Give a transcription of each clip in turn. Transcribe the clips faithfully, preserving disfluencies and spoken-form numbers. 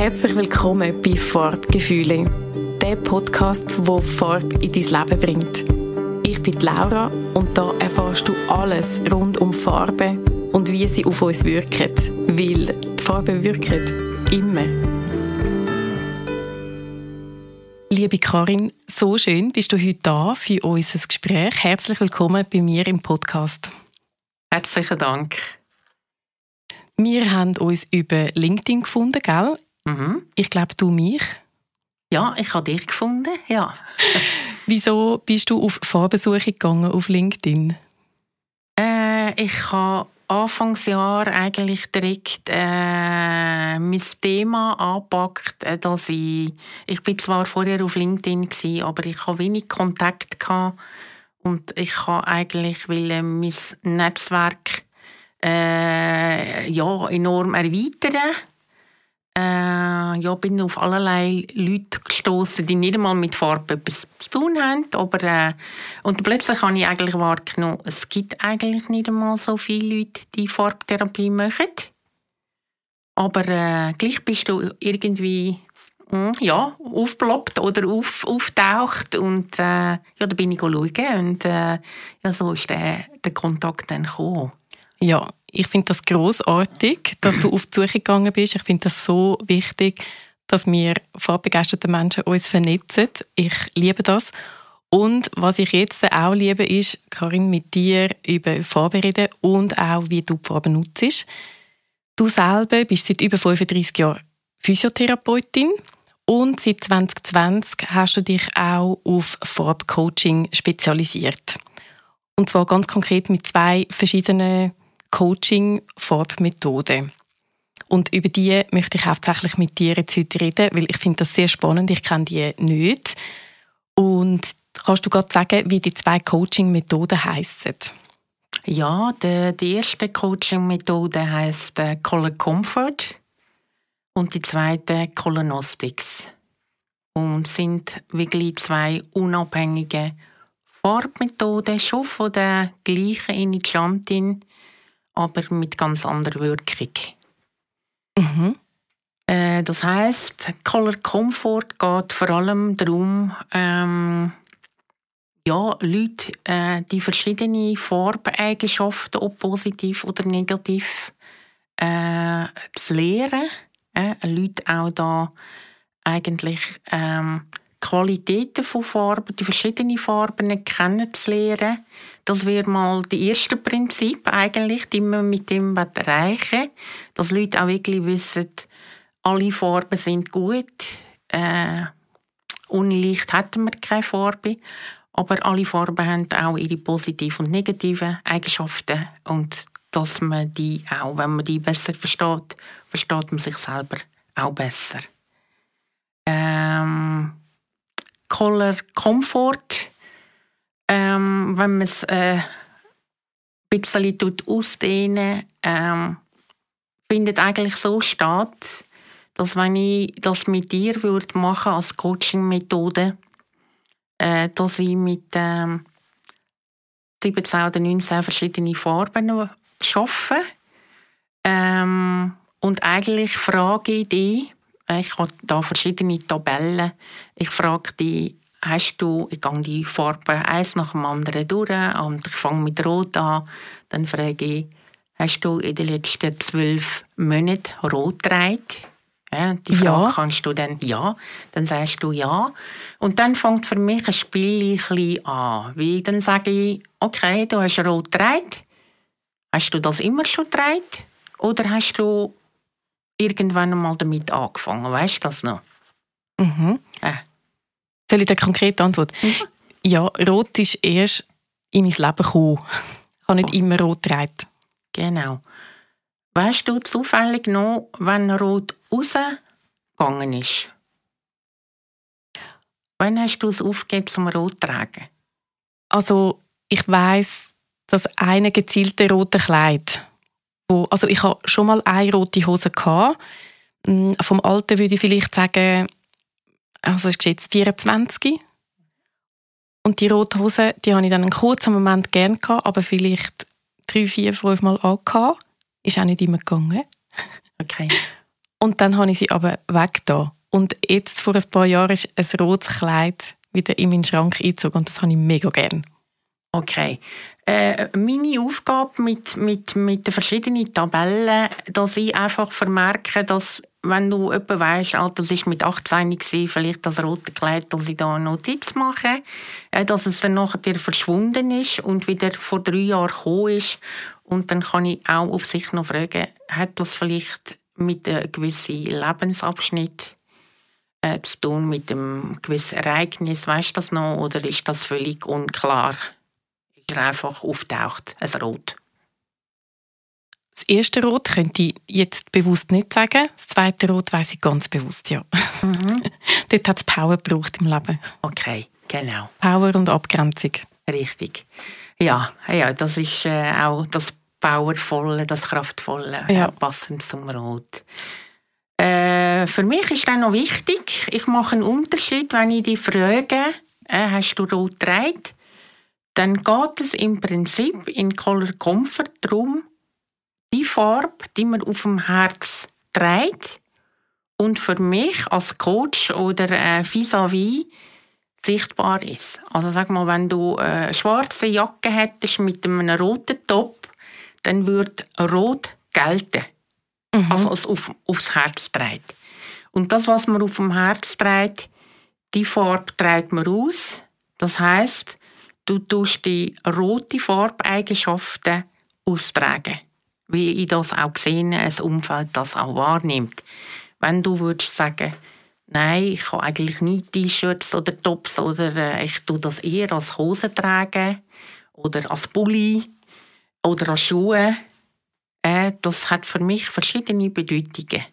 Herzlich willkommen bei Farbgefühle, der Podcast, der Farbe in dein Leben bringt. Ich bin Laura und da erfährst du alles rund um Farben und wie sie auf uns wirken, weil die Farben wirken immer. Liebe Karin, so schön bist du heute da für unser Gespräch. Herzlich willkommen bei mir im Podcast. Herzlichen Dank. Wir haben uns über LinkedIn gefunden, gell? Mhm. Ich glaube, du mich. Ja, ich habe dich gefunden, ja. Wieso bist du auf Farbensuche gegangen auf LinkedIn? Äh, ich habe Anfangsjahr eigentlich direkt äh, mein Thema angepackt, äh, dass ich, ich bin zwar vorher auf LinkedIn gewesen, aber ich hatte wenig Kontakt gehabt und ich wollte eigentlich mein Netzwerk äh, ja, enorm erweitern. Äh, ja, bin auf allerlei Leute gestoßen, die nicht einmal mit Farbe etwas zu tun haben. Aber, äh, und plötzlich habe ich eigentlich wahrgenommen, es gibt eigentlich nicht einmal so viele Leute, die Farbtherapie machen. Aber äh, gleich bist du irgendwie mh, ja, aufgeploppt oder auf, auftaucht. Und äh, ja, da bin ich schauen. Und äh, ja, so ist der, der Kontakt dann gekommen. Ja, ich finde das grossartig, dass du auf die Suche gegangen bist. Ich finde das so wichtig, dass wir farbbegeisterte Menschen uns vernetzen. Ich liebe das. Und was ich jetzt auch liebe, ist, Karin, mit dir über Farbe reden und auch, wie du die Farbe nutzt. Du selber bist seit über fünfunddreissig Jahren Physiotherapeutin und seit zwanzig zwanzig hast du dich auch auf Farbcoaching spezialisiert. Und zwar ganz konkret mit zwei verschiedenen Coaching-Farbmethoden. Und über die möchte ich hauptsächlich mit dir jetzt heute reden, weil ich finde das sehr spannend, ich kenne die nicht. Und kannst du gerade sagen, wie die zwei Coaching-Methoden heissen? Ja, die, die erste Coaching-Methode heisst äh, Color Comfort und die zweite Colonostics. Und sind wirklich zwei unabhängige Farbmethoden, schon von der gleichen Initiantin, aber mit ganz anderer Wirkung. Mhm. Äh, das heisst, Color Comfort geht vor allem darum, ähm, ja, Leute, äh, die verschiedene Farbeigenschaften, ob positiv oder negativ, äh, zu lehren. Äh, Leute auch da eigentlich ähm, Qualitäten von Farben, die verschiedenen Farben kennenzulernen. Das wäre mal das erste Prinzip eigentlich, die man mit dem erreichen will. Dass Leute auch wirklich wissen, alle Farben sind gut. Äh, ohne Licht hätten wir keine Farbe. Aber alle Farben haben auch ihre positiven und negativen Eigenschaften. Und dass man die auch, wenn man die besser versteht, versteht man sich selber auch besser. Ähm, Color Comfort, ähm, wenn man es äh, ein bisschen ausdehnen, ähm, findet eigentlich so statt, dass wenn ich das mit dir würde machen als Coaching-Methode, äh, dass ich mit ähm, siebzehn oder neunzehn verschiedene Farben arbeite. Ähm, und eigentlich frage ich dich, ich habe da verschiedene Tabellen. Ich frage dich, hast du, ich gehe die Farben eins nach dem anderen durch und ich fange mit Rot an. Dann frage ich, hast du in den letzten zwölf Monaten rot getragen? Ja, die Frage Ja. kannst du dann ja. Dann sagst du ja. Und dann fängt für mich ein Spiel ein bisschen an. Weil dann sage ich, okay, du hast rot getragen. Hast du das immer schon getragen? Oder hast du irgendwann einmal damit angefangen? Weißt du das noch? Mhm. Äh. Soll ich dir konkret antworten? Mhm. Ja, Rot ist erst in mein Leben gekommen. Ich habe nicht oh. immer Rot getragen. Genau. Weißt du zufällig noch, wenn Rot rausgegangen ist? Wann hast du es aufgegeben, zum Rot zu tragen? Also, ich weiss, dass eine gezielte rote Kleid, wo, also ich hatte schon mal eine rote Hose gehabt. Vom Alter würde ich vielleicht sagen, also es ist jetzt vierundzwanzig. Und die rote Hose, die habe ich dann einen kurzen Moment gerne gehabt, aber vielleicht drei, vier, fünf Mal angehabt. Ist auch nicht immer gegangen. Okay. Und dann habe ich sie aber weggetan. Und jetzt, vor ein paar Jahren, ist ein rotes Kleid wieder in meinen Schrank eingezogen. Und das habe ich mega gerne. Okay. Äh, meine Aufgabe mit, mit, mit den verschiedenen Tabellen, dass ich einfach vermerke, dass, wenn du jemanden weisst, ah, das war mit achtzehn, vielleicht das rote Kleid, dass ich da eine Notiz mache, äh, dass es dann nachher verschwunden ist und wieder vor drei Jahren gekommen ist. Und dann kann ich auch auf sich noch fragen, hat das vielleicht mit einem gewissen Lebensabschnitt äh, zu tun, mit einem gewissen Ereignis, weißt du das noch, oder ist das völlig unklar? Ist er einfach auftaucht, ein Rot? Das erste Rot könnte ich jetzt bewusst nicht sagen. Das zweite Rot weiss ich ganz bewusst, ja. Mhm. Dort hat es Power gebraucht im Leben. Okay, genau. Power und Abgrenzung. Richtig. Ja, ja, das ist äh, auch das Powervolle, das Kraftvolle, ja. äh, passend zum Rot. Äh, für mich ist dann noch wichtig, ich mache einen Unterschied, wenn ich dich frage, äh, hast du Rot getragen? Dann geht es im Prinzip in Color Comfort darum, die Farbe, die man auf dem Herz trägt und für mich als Coach oder äh, vis-à-vis sichtbar ist. Also sag mal, wenn du eine schwarze Jacke hättest mit einem roten Top, dann würde rot gelten. Mhm. Also als auf, aufs Herz trägt. Und das, was man auf dem Herz trägt, die Farbe trägt man aus. Das heisst, du tust die rote Farbeigenschaften austragen. Weil ich das auch sehe, ein Umfeld das auch wahrnimmt. Wenn du würdest sagen, nein, ich habe eigentlich nie T-Shirts oder Tops oder äh, ich tue das eher als Hose tragen oder als Pulli oder als Schuhe, äh, das hat für mich verschiedene Bedeutungen.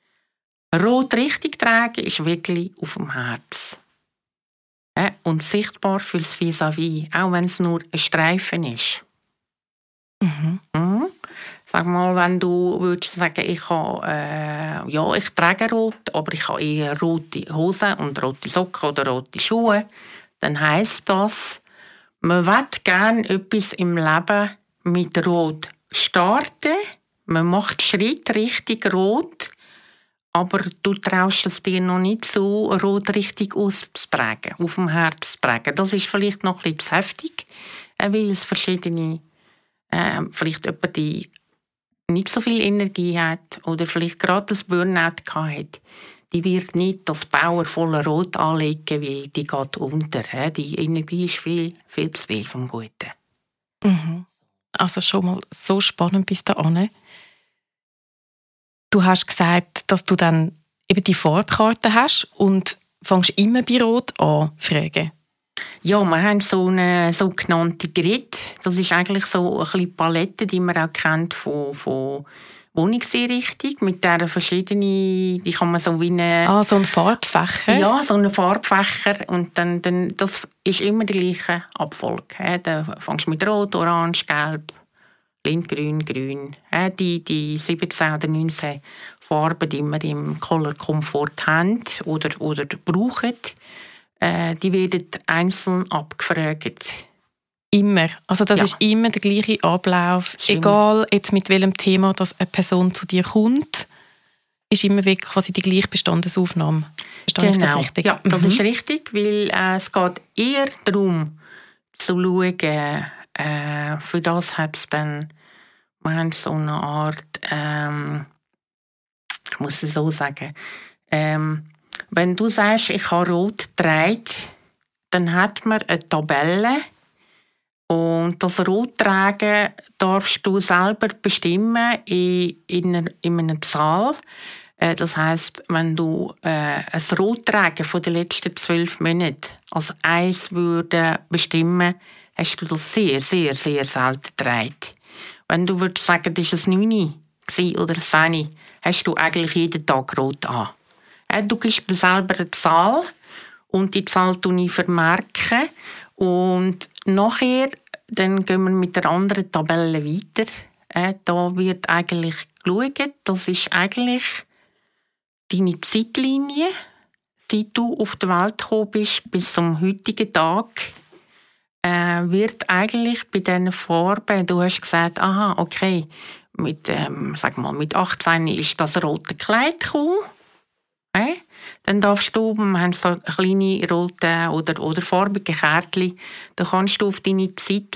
Rot richtig tragen ist wirklich auf dem Herz. Äh, und sichtbar fürs Vis-à-vis, auch wenn es nur ein Streifen ist. Mhm. Mhm. Sag mal, wenn du würdest sagen, ich habe, äh, ja, ich trage rot, aber ich habe eher rote Hosen und rote Socken oder rote Schuhe, dann heisst das, man will gerne etwas im Leben mit Rot starten. Man macht Schritt richtig rot, aber du traust es dir noch nicht so, rot richtig auszutragen, auf dem Herz zu tragen. Das ist vielleicht noch ein bisschen zu heftig, weil es verschiedene, äh, vielleicht jemand, die nicht so viel Energie hat oder vielleicht gerade das Burnout hat, die wird nicht das powervolle Rot anlegen, weil die geht unter. Die Energie ist viel, viel zu viel vom Guten. Mhm. Also schon mal so spannend bis dahin. Du hast gesagt, dass du dann eben die Farbkarte hast und fängst immer bei Rot an zu fragen. Ja, wir haben so eine sogenannte Grid. Das ist eigentlich so eine kleine Palette, die man auch kennt von, von Wohnungseinrichtung, mit der verschiedenen, die kann man so wie eine... Ah, so ein Farbfächer? Ja, so ein Farbfächer. Und dann, dann, das ist immer die gleiche Abfolge. Dann fängst du mit Rot, Orange, Gelb, Lindgrün, Grün. Die, die siebzehn oder neunzehn Farben, die wir im Color Comfort haben oder, oder brauchen, die werden einzeln abgefragt. Immer. Also das ja. ist immer der gleiche Ablauf. Stimmt. Egal jetzt mit welchem Thema dass eine Person zu dir kommt, ist immer wirklich quasi die gleiche Bestandesaufnahme. Verstehe genau. ich das richtig? Ja, das mhm. ist richtig, weil äh, es geht eher darum, zu schauen, äh, für das hat es dann, wir haben so eine Art, ähm, ich muss es so sagen, ähm, wenn du sagst, ich habe rot getragen, dann hat man eine Tabelle und das Rottragen darfst du selber bestimmen in, in, einer, in einer Zahl. Das heisst, wenn du äh, ein Rottragen von den letzten zwölf Monaten als eins würde bestimmen, hast du das sehr, sehr, sehr selten getragen. Wenn du würdest sagen, das war ein neun oder ein zehn, hast du eigentlich jeden Tag rot an. Du gibst dir selber eine Zahl und die Zahl vermerke ich. Und nachher dann gehen wir mit der anderen Tabelle weiter. Da wird eigentlich geschaut, das ist eigentlich deine Zeitlinie, seit du auf die Welt gekommen bist bis zum heutigen Tag, wird eigentlich bei diesen Farben, du hast gesagt, aha, okay, mit, ähm, sag mal, mit achtzehn ist das rote Kleid gekommen. Äh? Dann darfst du, wir haben so kleine rote oder, oder farbige Kärtchen, da kannst du auf deine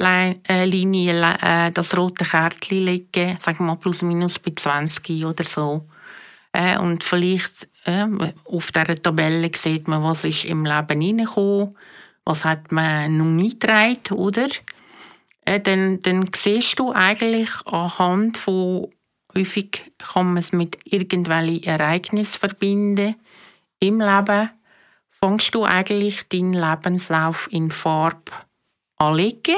Zeitlinie äh, das rote Kärtchen legen, sagen wir mal plus minus bei zwanzig oder so. Äh, und vielleicht äh, auf dieser Tabelle sieht man, was ist im Leben hineingekommen, was hat man noch nie getragen, oder? Äh, dann, dann siehst du eigentlich anhand von, häufig kann man es mit irgendwelchen Ereignissen verbinden im Leben, fängst du eigentlich deinen Lebenslauf in Farbe anlegen.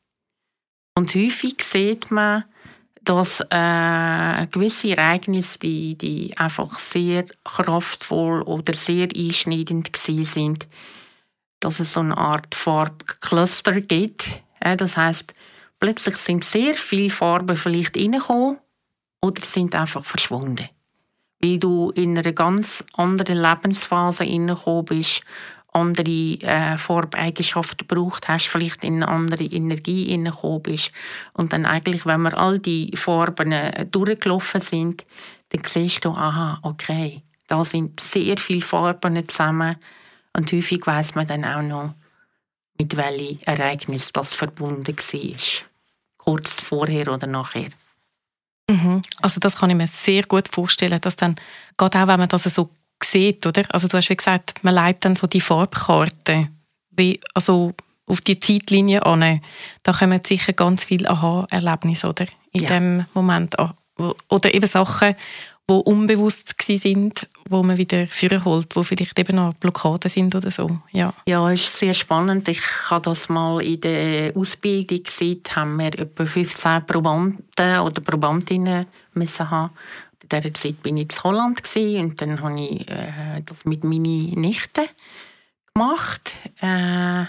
Und häufig sieht man, dass äh, gewisse Ereignisse, die, die einfach sehr kraftvoll oder sehr einschneidend sind, dass es so eine Art Farbcluster gibt. Äh, das heisst, plötzlich sind sehr viele Farben vielleicht reingekommen oder sind einfach verschwunden. Weil du in einer ganz anderen Lebensphase reingekommen bist, andere äh, Farbeigenschaften gebraucht hast, vielleicht in eine andere Energie reingekommen bist. Und dann eigentlich, wenn wir all die Farben äh, durchgelaufen sind, dann siehst du, aha, okay, da sind sehr viele Farben zusammen. Und häufig weiss man dann auch noch, mit welchem Ereignis das verbunden war. Kurz vorher oder nachher. Mhm. Also das kann ich mir sehr gut vorstellen, dass dann, gerade auch wenn man das so sieht, oder? Also du hast wie gesagt, man leitet dann so die Farbkarte wie, also auf die Zeitlinie an. Da kommen sicher ganz viele Aha-Erlebnisse, oder? In ja. dem Moment an. Oder eben Sachen, die unbewusst sind, wo man wieder vorholt, wo vielleicht eben noch Blockaden sind oder so. Ja, ja, es ist sehr spannend. Ich habe das mal in der Ausbildung gesehen, haben wir etwa fünfzehn Probanden oder Probandinnen müssen haben. In dieser Zeit war ich in Holland und dann habe ich äh, das mit meinen Nichten gemacht. Äh,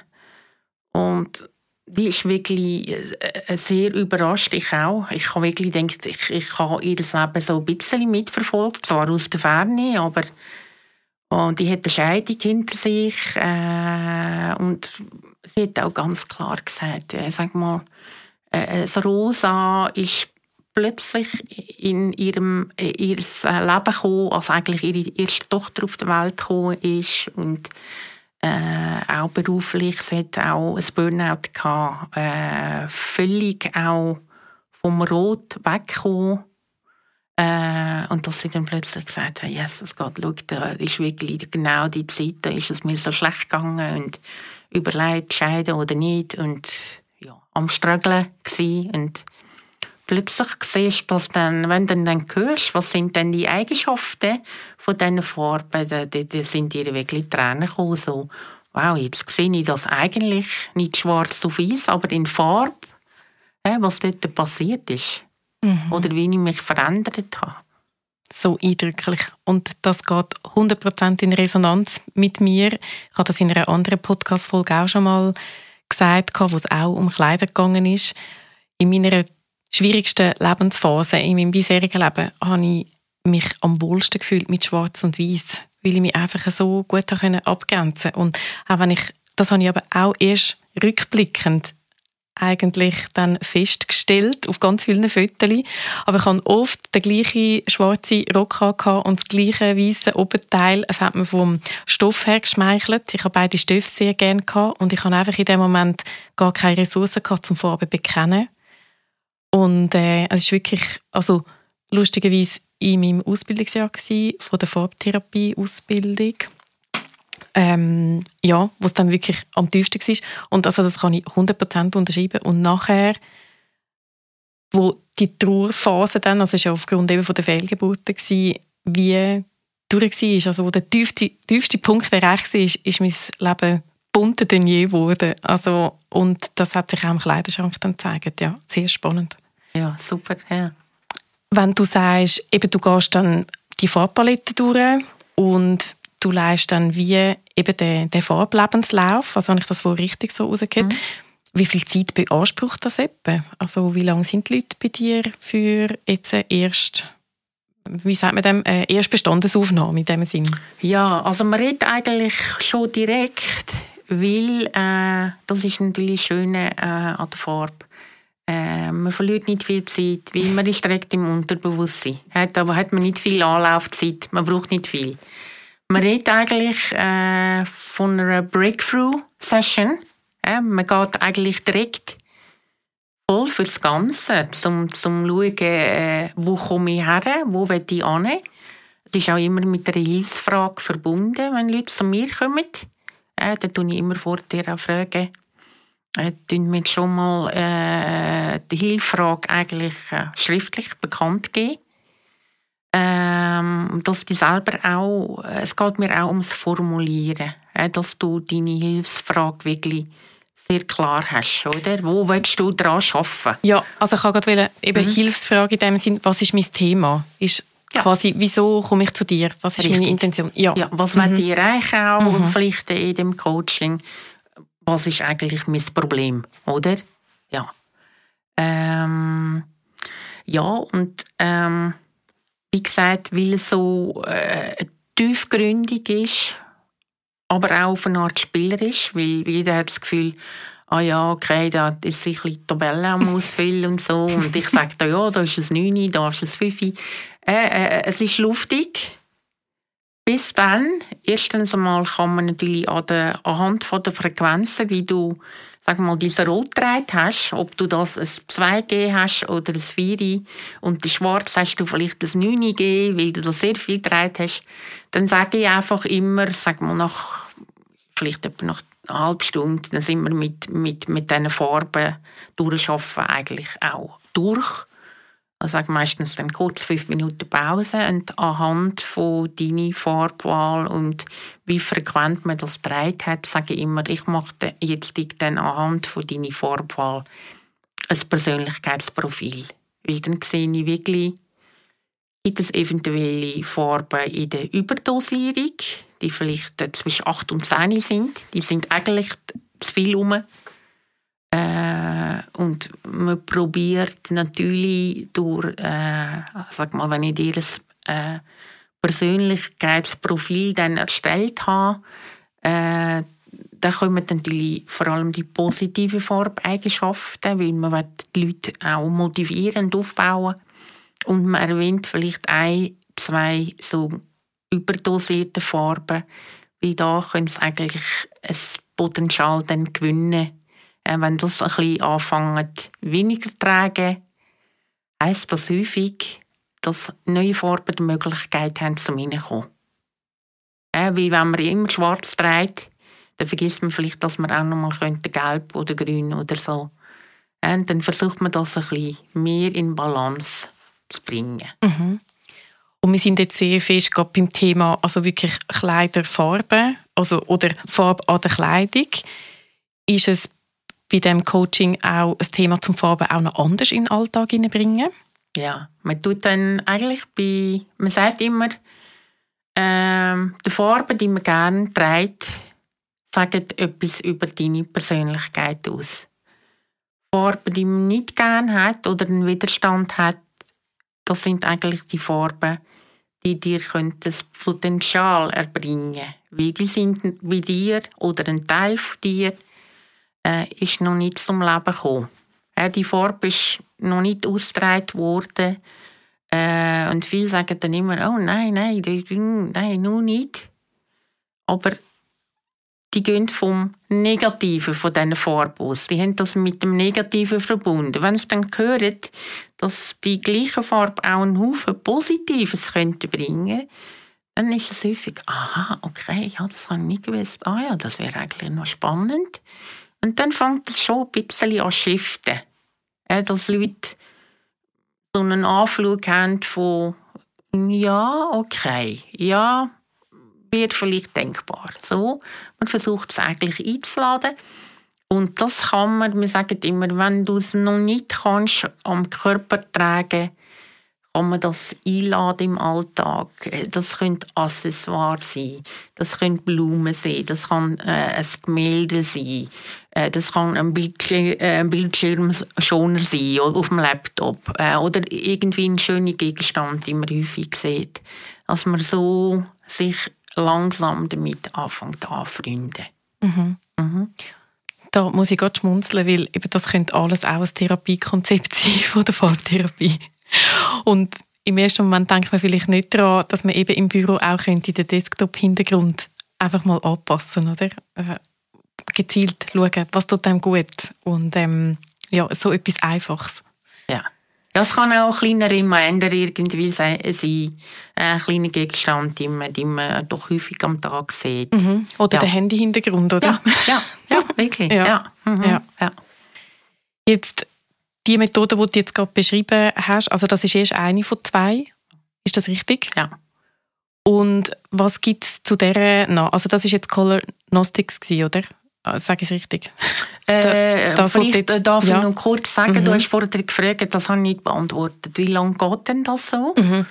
und die ist wirklich äh, sehr überrascht, ich auch. Ich habe wirklich gedacht, ich, ich habe ihr Leben so ein bisschen mitverfolgt, zwar aus der Ferne, aber und die hat eine Scheidung hinter sich äh, und sie hat auch ganz klar gesagt, äh, sag mal, äh, das Rosa ist plötzlich in ihrem in ihr Leben gekommen, als eigentlich ihre erste Tochter auf die Welt gekommen ist und Äh, auch beruflich, sie hat auch ein Burnout gehabt, äh, völlig auch vom Rot weggekommen. Äh, und dass sie dann plötzlich gesagt hat, Jesus Gott, schau, da ist wirklich genau die Zeit, da ist es mir so schlecht gegangen und überlegt, scheiden oder nicht und ja, am Struggeln gsi. Und plötzlich siehst du das dann, wenn du dann hörst, was sind denn die Eigenschaften von diesen Farben, da, da, da sind dir wirklich Tränen gekommen, so, wow, jetzt sehe ich das eigentlich nicht schwarz auf weiß, aber in Farbe, äh, was dort passiert ist. Mhm. Oder wie ich mich verändert habe. So eindrücklich. Und das geht hundert Prozent in Resonanz mit mir. Ich habe das in einer anderen Podcast-Folge auch schon mal gesagt, wo es auch um Kleider gegangen ist. In meiner schwierigsten Lebensphase in meinem bisherigen Leben habe ich mich am wohlsten gefühlt mit Schwarz und Weiß, weil ich mich einfach so gut abgrenzen konnte. Und auch wenn ich, das habe ich aber auch erst rückblickend eigentlich dann festgestellt, auf ganz vielen Fotos. Aber ich hatte oft den gleichen schwarzen Rock und das gleiche weiße Oberteil. Es hat mir vom Stoff her geschmeichelt. Ich habe beide Stoffe sehr gerne gehabt und ich hatte einfach in dem Moment gar keine Ressourcen gehabt, um Farben zu bekennen. Und äh, es ist wirklich, also lustigerweise in meinem Ausbildungsjahr gewesen, von der Farbtherapie-Ausbildung. Ähm, ja, wo es dann wirklich am tiefsten war. Und also das kann ich hundert Prozent unterschreiben. Und nachher, wo die Trauerphase dann, also es war ja aufgrund eben von der Fehlgeburten, gewesen, wie durch war, also wo der tiefste, tiefste Punkt erreicht war, ist, ist mein Leben bunter denn je geworden. Also, und das hat sich auch im Kleiderschrank dann gezeigt. Ja, sehr spannend. Ja, super, ja. Wenn du sagst, eben, du gehst dann die Farbpalette durch und du leist dann wie eben den, den Farblebenslauf, also habe ich das wohl richtig so rausgehört. Mhm. Wie viel Zeit beansprucht das etwa? Also wie lange sind die Leute bei dir für jetzt erst, wie sagt man dem, äh, erst Bestandesaufnahme in dem Sinn? Ja, also man redet eigentlich schon direkt, weil äh, das ist natürlich schön äh, an der Farbe. Äh, man verliert nicht viel Zeit, weil man ist direkt im Unterbewusstsein. Hat, aber hat man nicht viel Anlaufzeit, man braucht nicht viel. Man redet eigentlich äh, von einer Breakthrough-Session. Äh, man geht eigentlich direkt voll fürs Ganze, um zu schauen, äh, wo komme ich her, wo will ich hin. Es ist auch immer mit einer Hilfsfrage verbunden, wenn Leute zu mir kommen. Äh, dann frage ich immer vorher auch fragen, äh, tun wir schon mal äh, die Hilfsfrage eigentlich äh, schriftlich bekannt geben. Ähm, dass die selber auch, es geht mir auch ums Formulieren, äh, dass du deine Hilfsfrage wirklich sehr klar hast, oder? Wo willst du daran arbeiten? Ja, also ich wollte gerade eben mhm. Hilfsfrage in dem Sinn, was ist mein Thema? Ist ja. quasi, wieso komme ich zu dir? Was ist Richtig. meine Intention? Ja, ja was mhm. will ich erreichen auch mhm. vielleicht in dem Coaching? Was ist eigentlich mein Problem, oder? Ja. Ähm, ja, und ähm, wie gesagt, weil es so äh, tiefgründig ist, aber auch auf eine Art spielerisch, weil jeder hat das Gefühl, ah ja, okay, da ist sich ein bisschen Tabelle am Ausfüllen und so. Und ich sage da, ja, da ist es neun, da ist es fünf. Äh, äh, es ist luftig. Bis dann, erstens einmal kann man natürlich an der, anhand von der Frequenzen, wie du, sag mal, diese Rot gedreht hast, ob du das ein zwei G hast oder ein vier und die Schwarz hast du vielleicht ein neun G, weil du da sehr viel gedreht hast, dann sage ich einfach immer, sag mal, nach, vielleicht etwa nach einer halben Stunde, dann sind wir mit, mit, mit diesen Farben durchschaffen eigentlich auch durch. Ich sage meistens dann kurz fünf Minuten Pause und anhand von deiner Farbwahl und wie frequent man das gedreht hat, sage ich immer, ich mache jetzt dann anhand von deiner Farbwahl ein Persönlichkeitsprofil. Weil dann sehe ich wirklich, gibt es eventuelle Farben in der Überdosierung, die vielleicht zwischen acht und zehn sind. Die sind eigentlich zu viel rum. Äh, und man probiert natürlich durch, äh, sag mal, wenn ich dir ein äh, Persönlichkeitsprofil dann erstellt habe, äh, dann kommen natürlich vor allem die positiven Farbeigenschaften, weil man will die Leute auch motivieren und aufbauen. Und man erwähnt vielleicht ein, zwei so überdosierte Farben, weil da können sie eigentlich ein Potenzial dann gewinnen. Wenn das ein bisschen anfängt, weniger zu tragen, heisst das häufig, dass neue Farben die Möglichkeit haben, zum Reinkommen. Äh, weil wenn man immer schwarz trägt, dann vergisst man vielleicht, dass man auch noch mal gelb oder grün oder so. Äh, dann versucht man das ein bisschen mehr in Balance zu bringen. Mhm. Und wir sind jetzt sehr fest gerade beim Thema, also wirklich Kleiderfarben, also, oder Farbe an der Kleidung. Ist es bei diesem Coaching auch ein Thema zum Farben auch noch anders in den Alltag hineinbringen? Ja, man tut dann eigentlich bei, man sagt immer, ähm, die Farben, die man gerne trägt, sagen etwas über deine Persönlichkeit aus. Farben, die man nicht gerne hat oder einen Widerstand hat, das sind eigentlich die Farben, die dir das Potenzial erbringen können. Weil die sind bei dir oder ein Teil von dir äh, ist noch nicht zum Leben gekommen. Äh, die Farbe ist noch nicht ausgetragen worden. Äh, und viele sagen dann immer, oh nein, nein, nein, nur nicht. Aber die gehen vom Negativen von diesen Farben aus. Die haben das mit dem Negativen verbunden. Wenn sie dann hören, dass die gleiche Farbe auch einen Haufen Positives könnte bringen, dann ist es häufig, aha, okay, ja, das habe ich nicht gewusst. Ah ja, das wäre eigentlich noch spannend. Und dann fängt es schon ein bisschen an zu shiften. Äh, dass Leute so einen Anflug haben von, ja, okay, ja, wird vielleicht denkbar. So, man versucht es eigentlich einzuladen. Und das kann man, wir sagen immer, wenn du es noch nicht kannst, am Körper tragen, kann man das einladen im Alltag. Das können Accessoires sein, das können Blumen sein, das kann äh, ein Gemälde sein, äh, das kann ein, Bildschirm, äh, ein Bildschirmschoner sein auf dem Laptop äh, oder irgendwie ein schöner Gegenstand, den man häufig sieht. Dass man so sich langsam damit anfängt anfreunden. Mhm. Mhm. Da muss ich gerade schmunzeln, weil eben das könnte alles auch ein Therapiekonzept sein von der Farbtherapie. Und im ersten Moment denkt man vielleicht nicht daran, dass man eben im Büro auch könnte den Desktop-Hintergrund einfach mal anpassen, oder? Äh, gezielt schauen, was tut einem gut. Und ähm, ja, so etwas Einfaches. Ja. Das kann auch ein kleiner Reminder irgendwie sein, ein kleiner Gegenstand, den man, den man doch häufig am Tag sieht. Mhm. Oder ja. der Handy-Hintergrund, oder? Ja, ja, ja wirklich. ja. Ja. Mhm. Ja. Ja. Jetzt, die Methode, die du jetzt gerade beschrieben hast, also das ist erst eine von zwei. Ist das richtig? Ja. Und was gibt es zu dieser noch? Also das war jetzt Color Gnostics, oder? Sage ich es richtig? Äh, das, vielleicht jetzt, darf ja. ich noch kurz sagen, mhm. du hast vorher gefragt, das habe ich nicht beantwortet. Wie lange geht denn das so? Mhm.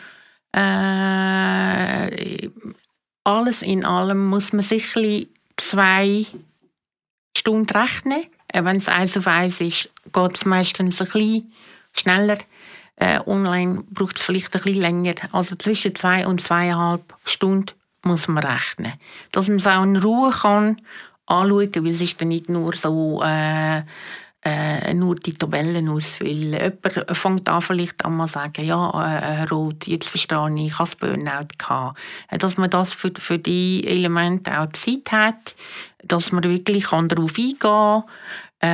Äh, alles in allem muss man sicherlich zwei Stunden rechnen. Wenn es eins auf eins ist, geht es meistens ein bisschen schneller. Äh, online braucht es vielleicht ein bisschen länger. Also zwischen zwei und zweieinhalb Stunden muss man rechnen. Dass man es auch in Ruhe kann anschauen, weil es ist dann nicht nur so äh, äh, nur die Tabellen ausfüllen. Jemand fängt an vielleicht an mal sagen, ja, äh, Rot, jetzt verstehe ich, ich hatte Burnout gehabt. Dass man das für, für die Elemente auch Zeit hat, dass man wirklich kann darauf eingehen kann,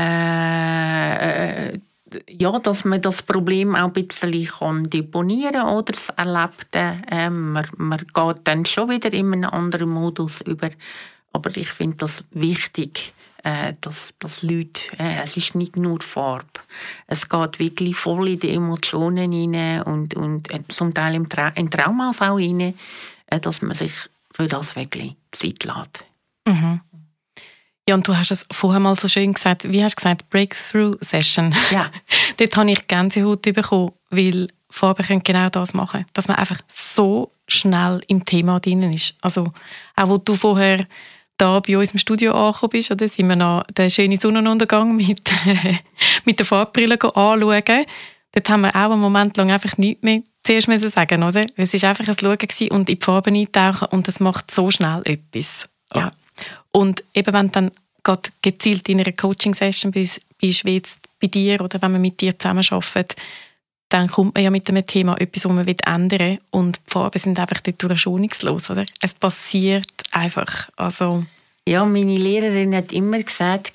äh, ja, dass man das Problem auch ein bisschen kann deponieren kann oder das Erlebte. Äh, man, man geht dann schon wieder in einen anderen Modus über. Aber ich finde das wichtig, äh, dass, dass Leute, äh, es ist nicht nur Farbe. Es geht wirklich voll in die Emotionen hinein und, und äh, zum Teil im Tra- in Traumas auch hinein, äh, dass man sich für das wirklich Zeit lässt. Mhm. Ja, und du hast es vorher mal so schön gesagt, wie hast du gesagt, Breakthrough-Session. Ja. Dort habe ich Gänsehaut bekommen, weil Farben können genau das machen, dass man einfach so schnell im Thema drin ist. Also auch wo du vorher da bei uns im Studio angekommen bist, oder, sind wir noch den schönen Sonnenuntergang mit, mit der Farbbrille anschauen. Dort haben wir auch einen Moment lang einfach nichts mehr zuerst müssen sagen, oder? Es war einfach ein Schauen und in die Farben eintauchen und das macht so schnell etwas. Ja. Und eben wenn du dann gerade gezielt in einer Coaching-Session bist, bist wie jetzt bei dir oder wenn man mit dir zusammen arbeitet, dann kommt man ja mit einem Thema etwas, das man ändern will. Und die Farben sind einfach dort schonungslos, oder? Es passiert einfach. Also ja, meine Lehrerin hat immer gesagt,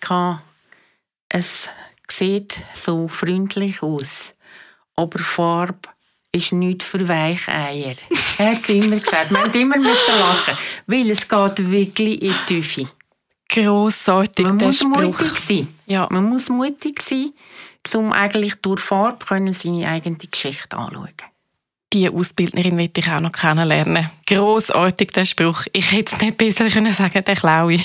es sieht so freundlich aus, aber Farbe ist nichts für Weicheier. Er hat es immer gesagt. Wir mussten immer lachen, weil es geht wirklich in die Tiefe. Grossartig, Man der muss Spruch. mutig sein. Ja. Man muss mutig sein, um eigentlich durch Farbe können seine eigene Geschichte anschauen. Diese Ausbildnerin möchte ich auch noch kennenlernen. Grossartig, der Spruch. Ich hätte es nicht besser können sagen, der klaue.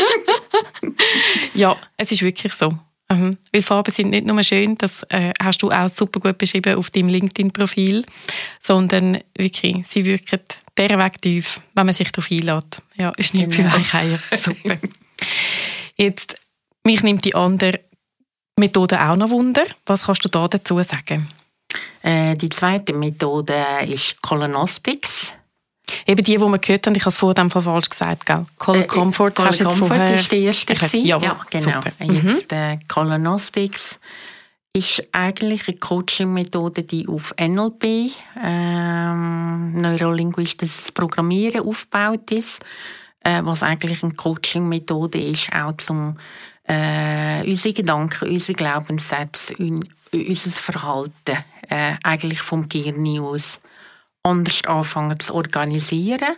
Ja, es ist wirklich so. Mhm. Weil Farben sind nicht nur schön, das äh, hast du auch super gut beschrieben auf deinem LinkedIn-Profil, sondern wirklich, sie wirken der Weg tief, wenn man sich darauf einlässt. Ja, ist nicht Genau. für Weicheier. Super. Jetzt, mich nimmt die andere Methode auch noch Wunder. Was kannst du da dazu sagen? Äh, die zweite Methode ist Color Gnostics. Eben die, die wir gehört haben, ich habe es vorher einfach falsch gesagt, gell? Color Comfort Color hast du jetzt Comfort vorher... ist die erste. Ich, ja, ja, genau. Super. Jetzt äh, Color Gnostics ist eigentlich eine Coaching-Methode, die auf N L P, ähm, neurolinguistisches Programmieren, aufgebaut ist, äh, was eigentlich eine Coaching-Methode ist, auch zum äh, unsere Gedanken, unsere Glaubenssätze, un, unser Verhalten äh, eigentlich vom Gehirn aus anders anfangen zu organisieren.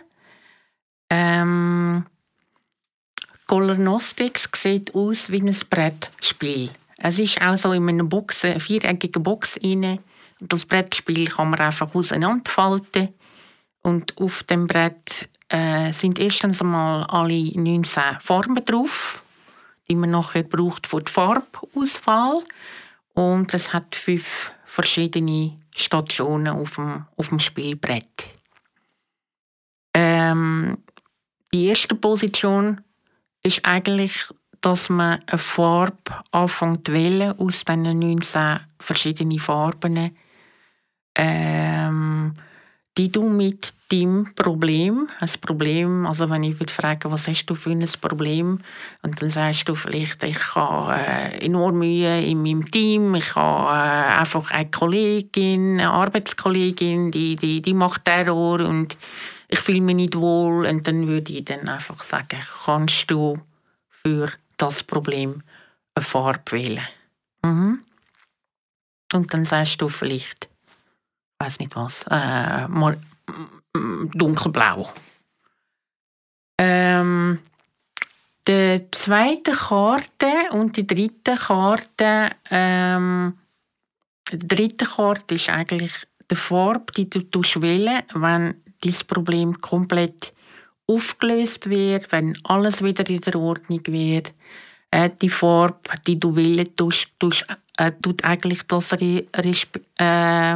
Ähm, Color Gnostics sieht aus wie ein Brettspiel. Es ist auch so in einer Box, eine viereckige Box rein. Das Brettspiel kann man einfach auseinanderfalten. Und auf dem Brett äh, sind erstens einmal alle neunzehn Farben drauf, die man nachher braucht für die Farbauswahl. Und es hat fünf verschiedene Stationen auf dem, auf dem Spielbrett. Ähm, die erste Position ist eigentlich, dass man eine Farbe anfängt zu wählen aus diesen neunzehn verschiedenen Farben. Ähm, die du mit deinem Problem, ein Problem, also wenn ich würde fragen, was hast du für ein Problem, und dann sagst du vielleicht, ich habe äh, enorm Mühe in meinem Team, ich habe äh, einfach eine Kollegin, eine Arbeitskollegin, die, die, die macht Terror und ich fühle mich nicht wohl, und dann würde ich dann einfach sagen, kannst du für das Problem eine Farbe wählen? Mhm. Und dann sagst du vielleicht, ich weiß nicht was, äh, mal dunkelblau. Ähm, die zweite Karte und die dritte Karte, ähm, die dritte Karte ist eigentlich die Farbe, die du wählen, wenn dieses Problem komplett aufgelöst wird, wenn alles wieder in der Ordnung wird. Äh, die Farbe, die du wählen tust, tust, äh, tut eigentlich das re, äh,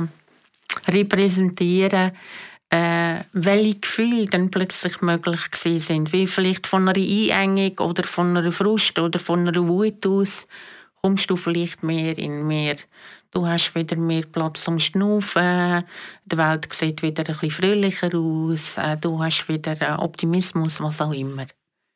repräsentieren, äh, welche Gefühle dann plötzlich möglich gewesen sind. Wie vielleicht von einer Einengung oder von einer Frust oder von einer Wut aus kommst du vielleicht mehr in mehr. Du hast wieder mehr Platz zum Schnaufen, die Welt sieht wieder ein bisschen fröhlicher aus, äh, du hast wieder Optimismus, was auch immer.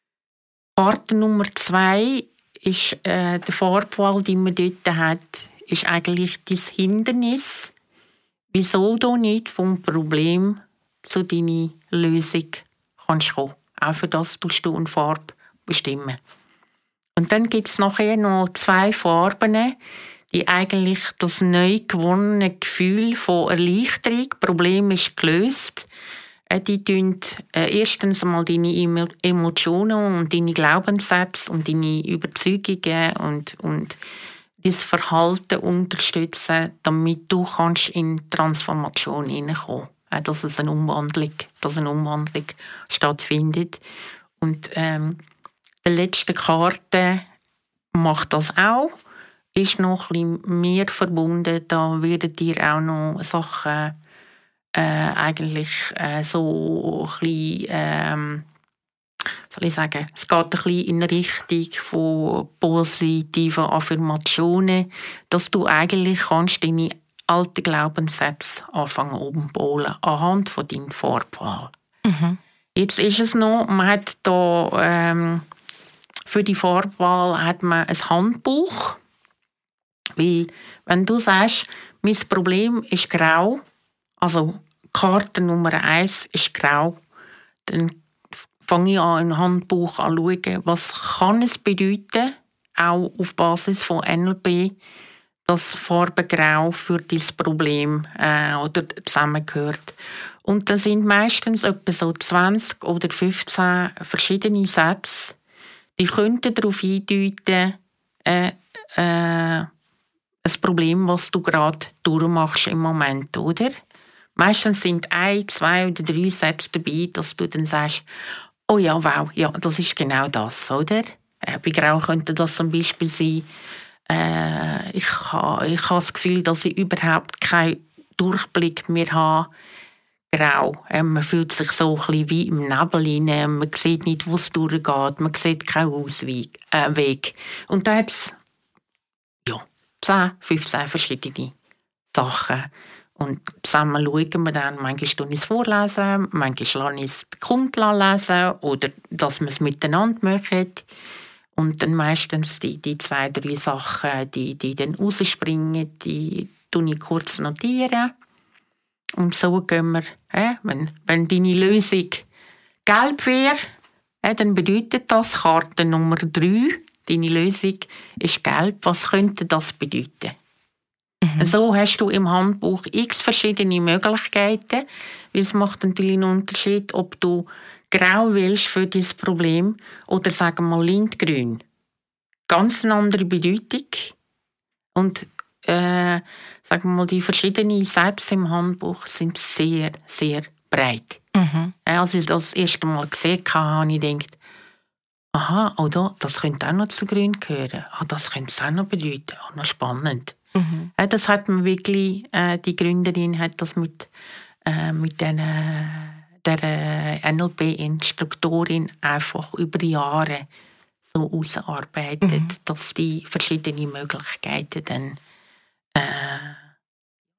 Karte Nummer zwei ist äh, die Farbwahl, die man dort hat, ist eigentlich das Hindernis, wieso du nicht vom Problem zu deiner Lösung kannst kommen. Auch für das tust du eine Farbe bestimmen. Und dann gibt es nachher noch zwei Farben, die eigentlich das neu gewonnene Gefühl von Erleichterung, das Problem ist gelöst, die tun äh, erstens einmal deine Emotionen und deine Glaubenssätze und deine Überzeugungen und, und dein Verhalten unterstützen, damit du kannst in Transformation hineinkommen kannst. Äh, dass es eine Umwandlung, dass eine Umwandlung stattfindet. Und ähm, die letzte Karte macht das auch, ist noch ein bisschen mehr verbunden. Da werden dir auch noch Sachen äh, eigentlich äh, so ein bisschen, ähm, soll ich sagen, es geht ein bisschen in Richtung von positiven Affirmationen, dass du eigentlich kannst deine alten Glaubenssätze anfangen umzubauen, anhand von deiner Farbwahl. Mhm. Jetzt ist es noch, man hat da ähm, für die Farbwahl hat man ein Handbuch, weil wenn du sagst, mein Problem ist grau, also Karte Nummer eins ist grau, dann fange ich an, im Handbuch an zu schauen, was kann es bedeuten, auch auf Basis von N L P, dass Farbe grau für dieses Problem äh, oder zusammengehört. Und das sind meistens etwa so zwanzig oder fünfzehn verschiedene Sätze, die könnten darauf hindeuten, äh, äh, ein Problem, was du gerade durchmachst im Moment, oder? Meistens sind ein, zwei oder drei Sätze dabei, dass du dann sagst, oh ja, wow, ja, das ist genau das, oder? Äh, bei Grau könnte das zum Beispiel sein, äh, ich habe ich ha das Gefühl, dass ich überhaupt keinen Durchblick mehr habe. Grau, äh, man fühlt sich so ein bisschen wie im Nebel hinein, man sieht nicht, wo es durchgeht, man sieht keinen Ausweg. Äh, Weg. Und da hat es ja, zehn, fünfzehn verschiedene Sachen. Und zusammen schauen wir dann, manchmal tue ich es vorlesen, manchmal lasse ich es die Kunden lesen oder dass wir es miteinander machen. Und dann meistens die, die zwei, drei Sachen, die, die dann rausspringen, die tue ich kurz notieren. Und so gehen wir, äh, wenn, wenn deine Lösung gelb wäre, äh, dann bedeutet das Karte Nummer drei, deine Lösung ist gelb. Was könnte das bedeuten? Mhm. So hast du im Handbuch x verschiedene Möglichkeiten, weil es macht natürlich einen Unterschied, ob du grau willst für dieses Problem oder sagen wir mal lindgrün. Ganz eine andere Bedeutung. Und äh, sagen wir mal, die verschiedenen Sätze im Handbuch sind sehr, sehr breit. Mhm. Als ich das erste Mal gesehen habe, habe ich gedacht, aha, oder, das könnte auch noch zu grün gehören. Ah, das könnte es auch noch bedeuten. Ah, noch spannend. Mhm. Ja, das hat man wirklich, äh, die Gründerin hat das mit, äh, mit den, äh, der N L P-Instruktorin einfach über die Jahre so ausgearbeitet, mhm. dass die verschiedenen Möglichkeiten dann äh,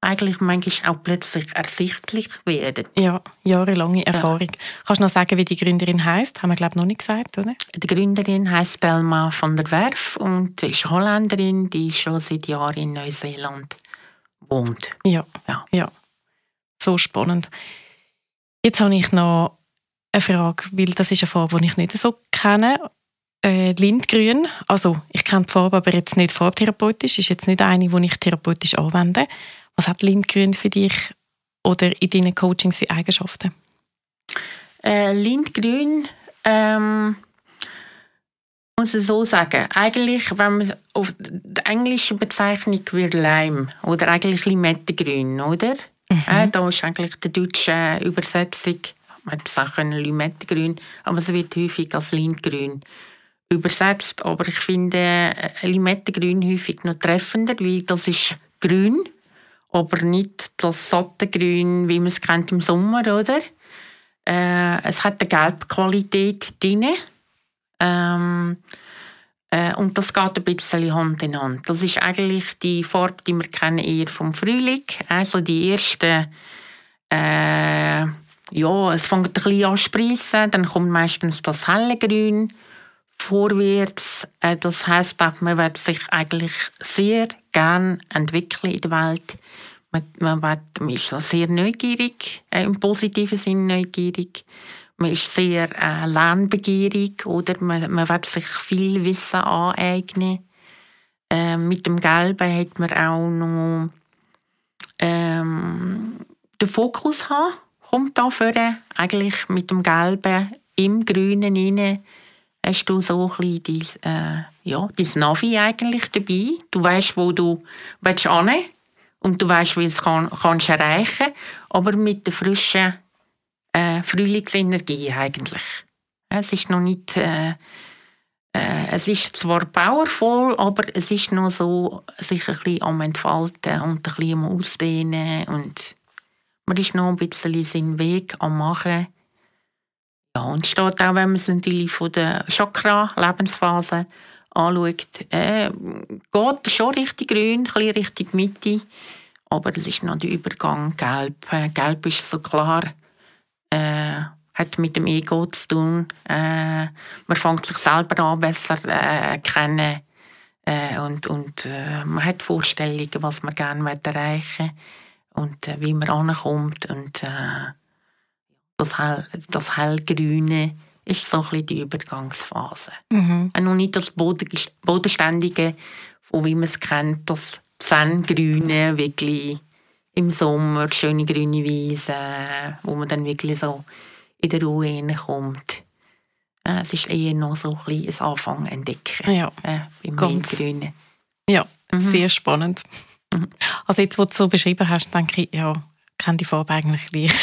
eigentlich manchmal auch plötzlich ersichtlich werden. Ja, jahrelange Erfahrung. Ja. Kannst du noch sagen, wie die Gründerin heisst? Haben wir, glaube ich, noch nicht gesagt, oder? Die Gründerin heisst Thelma van der Werf und ist Holländerin, die schon seit Jahren in Neuseeland wohnt. Ja, ja. ja. So spannend. Jetzt habe ich noch eine Frage, weil das ist eine Farbe, die ich nicht so kenne. Äh, Lindgrün, also ich kenne die Farbe, aber jetzt nicht farbtherapeutisch, ist jetzt nicht eine, die ich therapeutisch anwende. Was hat Lindgrün für dich oder in deinen Coachings für Eigenschaften? Äh, Lindgrün, ähm, muss ich so sagen, eigentlich, wenn man auf die englische Bezeichnung wird Leim oder eigentlich Limettengrün, oder? Mhm. Äh, da ist eigentlich die deutsche Übersetzung, man hätte sagen Limettengrün, aber es wird häufig als Lindgrün übersetzt. Aber ich finde Limettengrün häufig noch treffender, weil das ist grün, aber nicht das satte Grün, wie man es kennt im Sommer, oder? Äh, es hat eine Gelbqualität drin. Ähm, äh, und das geht ein bisschen Hand in Hand. Das ist eigentlich die Farbe, die wir kennen eher vom Frühling. Also die erste, äh, ja, es fängt ein bisschen an zu sprießen, dann kommt meistens das helle Grün vorwärts. Äh, das heisst auch, man wird sich eigentlich sehr gerne entwickeln in der Welt. Man, man, wird, man ist sehr neugierig, äh, im positiven Sinn neugierig. Man ist sehr äh, lernbegierig, oder? Man, man will sich viel Wissen aneignen. Äh, mit dem Gelben hat man auch noch ähm, den Fokus haben. Kommt da vorne eigentlich mit dem Gelben im Grünen rein. Hast du so ein bisschen dein, äh, ja, dein Navi eigentlich dabei. Du weißt, wo du willst hin und du weißt, wie du es kann, kannst erreichen. Aber mit der frischen äh, Frühlingsenergie eigentlich. Es ist noch nicht, äh, äh, es ist zwar powerful, aber es ist noch so sich ein bisschen am Entfalten und ein bisschen am Ausdehnen und man ist noch ein bisschen seinen Weg am Machen. Ja, und steht auch, wenn man es natürlich von der Chakra-Lebensphase anschaut, äh, geht schon Richtung Grün, ein bisschen Richtung Mitte, aber es ist noch der Übergang Gelb. Äh, Gelb ist so klar, äh, hat mit dem Ego zu tun. Äh, man fängt sich selber an besser äh, kennen äh, und, und äh, man hat Vorstellungen, was man gerne erreichen möchte und äh, wie man ankommt und äh, Das, Hell, das Hellgrüne ist so ein bisschen die Übergangsphase. Mhm. Und noch nicht das Bodenständige, von wie man es kennt, das Zen-Grüne, wirklich im Sommer, schöne grüne Wiesen, wo man dann wirklich so in der Ruhe hineinkommt. Es ist eher noch so ein bisschen ein Anfang entdecken. Ja, äh, beim ganz. Grünen. Ja, mhm. Sehr spannend. Mhm. Also jetzt, wo du es so beschrieben hast, denke ich, ja, ich kenne die Farbe eigentlich gleich.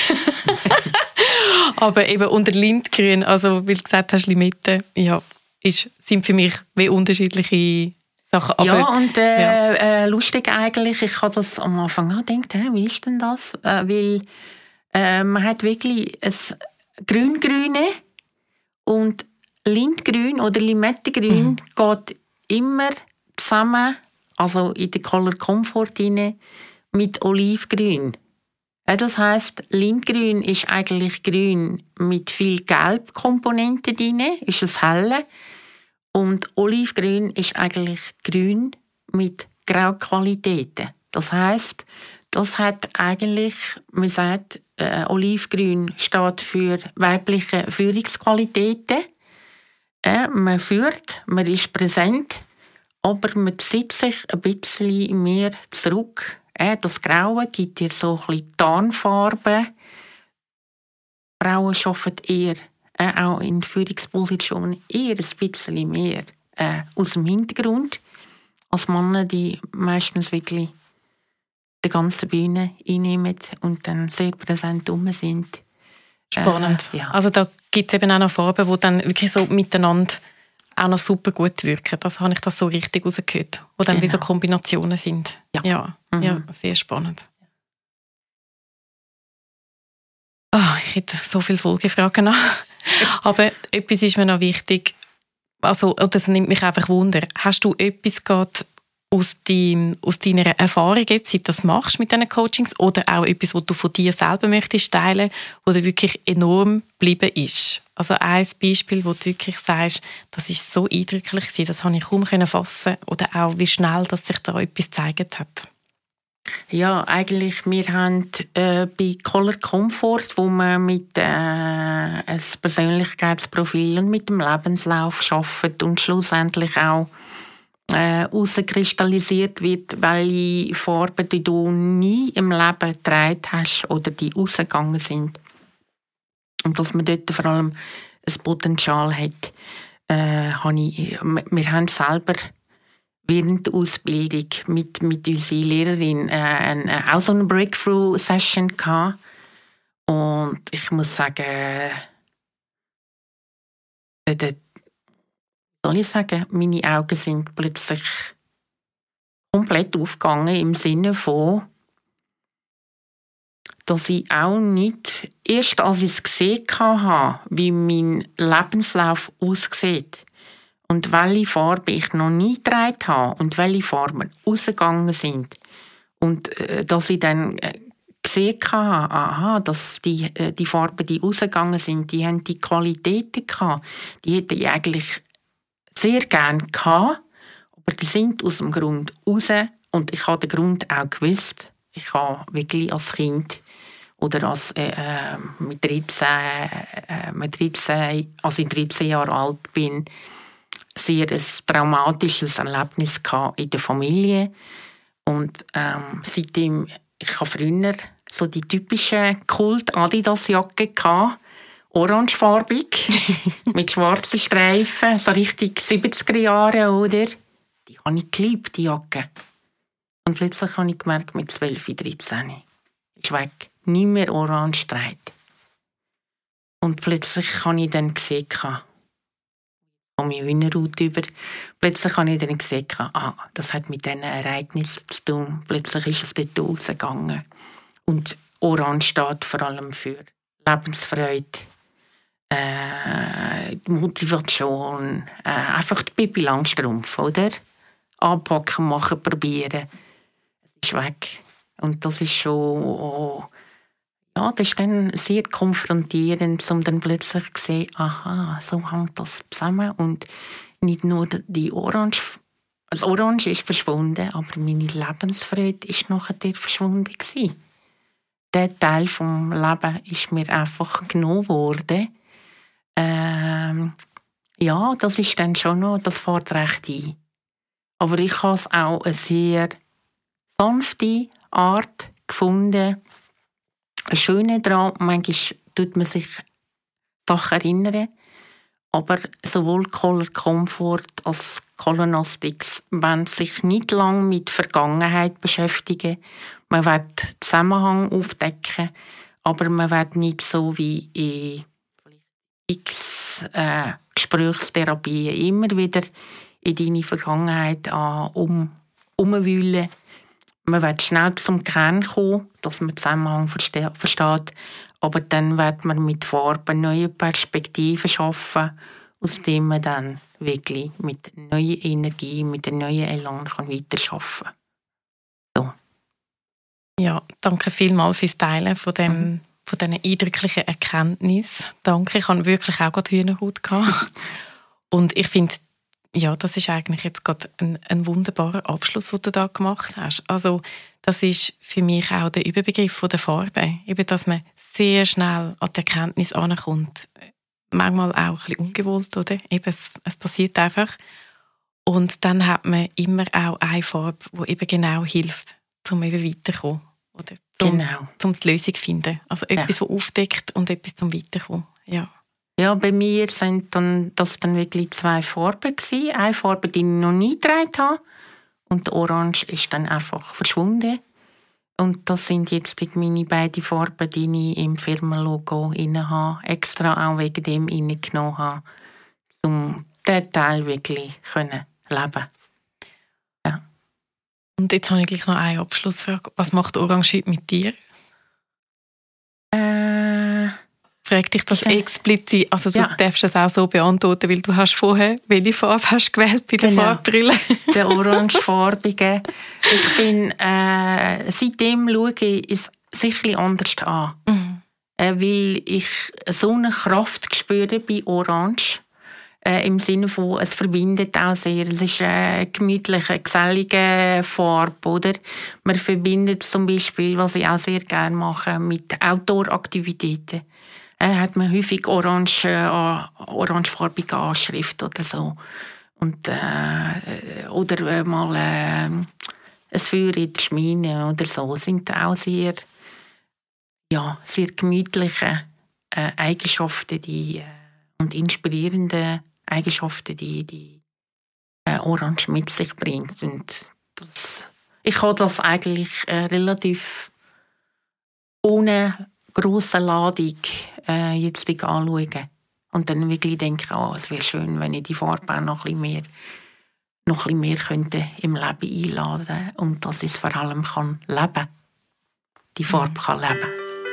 Aber eben unter Lindgrün, also weil du gesagt hast, Limette, ja, ist, sind für mich wie unterschiedliche Sachen. Aber, ja, und äh, ja. Äh, lustig eigentlich, ich habe das am Anfang auch gedacht, hä, wie ist denn das? Äh, weil äh, man hat wirklich ein Grün-Grüne und Lindgrün oder Limettengrün mhm. geht immer zusammen, also in den Color Comfort rein, mit Olivgrün. Das heisst, Lindgrün ist eigentlich grün mit viel Gelbkomponenten drin, ist es helle. Und Olivgrün ist eigentlich grün mit Grauqualitäten. Das heisst, das hat eigentlich, man sagt, äh, Olivgrün steht für weibliche Führungsqualitäten. Äh, man führt, man ist präsent, aber man zieht sich ein bisschen mehr zurück. Das Graue gibt dir so ein bisschen Tarnfarbe. Frauen arbeiten eher, äh, auch in Führungspositionen, eher ein bisschen mehr äh, aus dem Hintergrund als Männer, die meistens wirklich die ganze Bühne einnehmen und dann sehr präsent rum sind. Spannend. Äh, ja. Also da gibt es eben auch noch Farben, die dann wirklich so miteinander auch noch super gut wirken. Das habe ich das so richtig rausgehört. Wo dann genau. wie so Kombinationen sind. Ja, ja, mhm. ja sehr spannend. Oh, ich hätte so viele Folgefragen noch. Aber etwas ist mir noch wichtig. Also, das nimmt mich einfach Wunder. Hast du etwas gerade aus, dein, aus deiner Erfahrung jetzt, seit du das machst mit diesen Coachings, oder auch etwas, was du von dir selber möchtest teilen, wo dir wirklich enorm geblieben ist? Also ein Beispiel, wo du wirklich sagst, das ist so eindrücklich gewesen, das habe ich kaum fassen, oder auch wie schnell, dass sich da etwas gezeigt hat. Ja, eigentlich, wir haben äh, bei Color Comfort, wo man mit äh, einem Persönlichkeitsprofil und mit dem Lebenslauf arbeitet und schlussendlich auch herauskristallisiert äh, wird, welche Farben die du nie im Leben getragen hast oder die rausgegangen sind. Und dass man dort vor allem ein Potenzial hat. Äh, habe ich, wir haben selber während der Ausbildung mit, mit unserer Lehrerin äh, eine, auch so eine Breakthrough-Session gehabt. Und ich muss sagen, äh, äh, soll ich sagen, meine Augen sind plötzlich komplett aufgegangen im Sinne von, dass ich auch nicht, erst als ich es gesehen habe, wie mein Lebenslauf aussieht und welche Farben ich noch nie getragen habe und welche Farben rausgegangen sind und äh, dass ich dann äh, gesehen habe, aha, dass die, äh, die Farben, die rausgegangen sind, die haben die Qualitäten gehabt, die hätte ich eigentlich sehr gerne gehabt, aber die sind aus dem Grund raus und ich habe den Grund auch gewusst. Ich habe wirklich als Kind oder als, äh, äh, mit dreizehn, äh, mit dreizehn, als ich dreizehn Jahre alt bin, sehr ein traumatisches Erlebnis gehabt in der Familie. Und ähm, seitdem, ich habe früher so die typische Kult-Adidas-Jacke gehabt, orangefarbig, mit schwarzen Streifen, so richtig siebziger Jahre, oder? Die habe ich geliebt, die Jacke. Und plötzlich habe ich gemerkt, mit zwölf, dreizehn, ist weg. Nie mehr orange Streit. Und plötzlich habe ich dann gesehen, komme ich Wienerroute über, plötzlich habe ich dann gesehen, ah, das hat mit diesen Ereignissen zu tun. Plötzlich ist es dort rausgegangen. Und orange steht vor allem für Lebensfreude, äh, Motivation, äh, einfach die Pippi Langstrumpf, oder? Anpacken, machen, probieren. Es ist weg. Und das ist schon, oh, ja, das ist dann sehr konfrontierend, um dann plötzlich zu sehen, aha, so hängt das zusammen. Und nicht nur die Orange, das Orange ist verschwunden, aber meine Lebensfreude ist nachher verschwunden gewesen. Der Teil vom Leben ist mir einfach genommen worden. Ähm, ja, das ist dann schon noch, das fährt recht ein. Aber ich habe es auch eine sehr sanfte Art gefunden. Ein Schöne daran, manchmal tut man sich Sachen erinnern, aber sowohl Color Comfort als Colonostics wollen sich nicht lange mit Vergangenheit beschäftigen. Man wird Zusammenhang aufdecken, aber man wird nicht so wie in x äh, Gesprächstherapien immer wieder in deine Vergangenheit an, um, umwühlen. Man wird schnell zum Kern kommen, dass man den Zusammenhang verste- versteht, aber dann wird man mit Farben neue Perspektiven schaffen, aus dem man dann wirklich mit neuer Energie, mit einem neuen Elan kann weiterarbeiten kann. So. Ja, danke vielmals fürs Teilen von dem, mhm. von diesen eindrücklichen Erkenntnissen. Danke, ich hatte wirklich auch gerade Hühnerhaut. Und ich finde, ja, das ist eigentlich jetzt gerade ein, ein wunderbarer Abschluss, den du da gemacht hast. Also, das ist für mich auch der Überbegriff von der Farbe. Eben, dass man sehr schnell an die Erkenntnis ankommt. Manchmal auch ein bisschen ungewollt, oder? Eben, es, es passiert einfach. Und dann hat man immer auch eine Farbe, die eben genau hilft, um eben weiterzukommen. Oder zum, genau. zum die Lösung zu finden. Also etwas, ja. Das aufdeckt und etwas zum Weiterkommen. Ja. Ja, bei mir sind dann, das dann wirklich zwei Farben gewesen. Eine Farbe, die ich noch nie getragen habe. Und Orange ist dann einfach verschwunden. Und das sind jetzt meine beiden Farben, die ich im Firmenlogo inne habe. Extra auch wegen dem reingenommen habe, um diesen Teil wirklich können leben. Ja. Und jetzt habe ich gleich noch eine Abschlussfrage. Was macht Orange mit dir? Äh, Frag dich das explizit, also du ja. darfst das auch so beantworten, weil du hast vorher, welche Farbe hast du gewählt bei der genau. Farbbrille? Der orangefarbige. Ich finde, äh, seitdem schaue ich es sicher anders an. Mhm. Äh, weil ich so eine Kraft spüre bei Orange. Äh, Im Sinne von, es verbindet auch sehr. Es ist eine gemütliche, gesellige Farbe, oder? Man verbindet zum Beispiel, was ich auch sehr gerne mache, mit Outdoor-Aktivitäten. Äh, hat man häufig orange, äh, orangefarbige Anschrift oder so. Und, äh, oder äh, mal äh, ein Feuer in der Schmine oder so. Das sind auch sehr, ja, sehr gemütliche äh, Eigenschaften die, äh, und inspirierende Eigenschaften, die, die äh, Orange mit sich bringt. Und das, ich kann das eigentlich äh, relativ ohne grosse Ladung äh, jetzt anschauen. Und dann wirklich denke, oh, es wäre schön, wenn ich die Farbe auch noch ein bisschen mehr, noch ein bisschen mehr könnte im Leben einladen könnte. Und dass es vor allem kann leben. Die Farbe kann leben.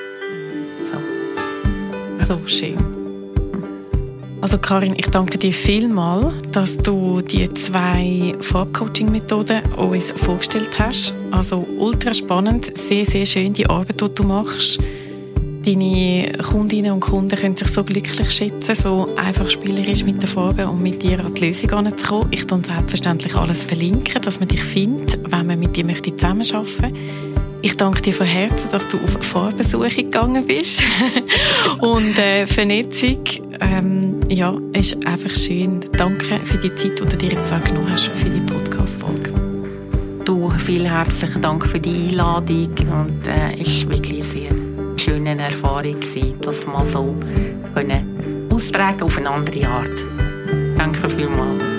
So, so schön. Also Karin, ich danke dir vielmals, dass du die zwei Farbcoaching-Methoden uns vorgestellt hast. Also ultra spannend, sehr, sehr schön die Arbeit, die du machst. Deine Kundinnen und Kunden können sich so glücklich schätzen, so einfach spielerisch mit den Farben und mit dir an die Lösung heranzukommen. Ich verlinke selbstverständlich alles, verlinken, dass man dich findet, wenn man mit dir möchte zusammenarbeiten möchte. Ich danke dir von Herzen, dass du auf Farbensuche gegangen bist. Und äh, Vernetzung, ähm, ja, ist einfach schön. Danke für die Zeit, die du dir jetzt genommen hast für die Podcast-Folge. Du, vielen herzlichen Dank für die Einladung. Und äh, es war wirklich eine sehr schöne Erfahrung, das mal so können austragen auf eine andere Art. Danke vielmals.